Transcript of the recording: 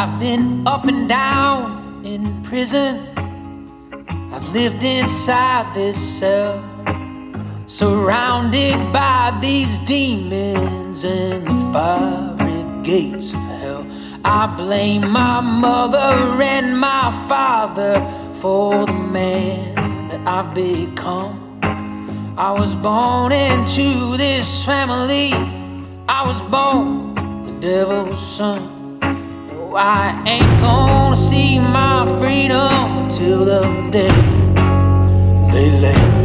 I've been up and down in prison. I've lived inside this cell, surrounded by these demons and the fiery gates of hell. I blame my mother and my father for the man that I've become. I was born into this family. I was born the devil's son. No, I ain't gonna see my freedom until the day they lay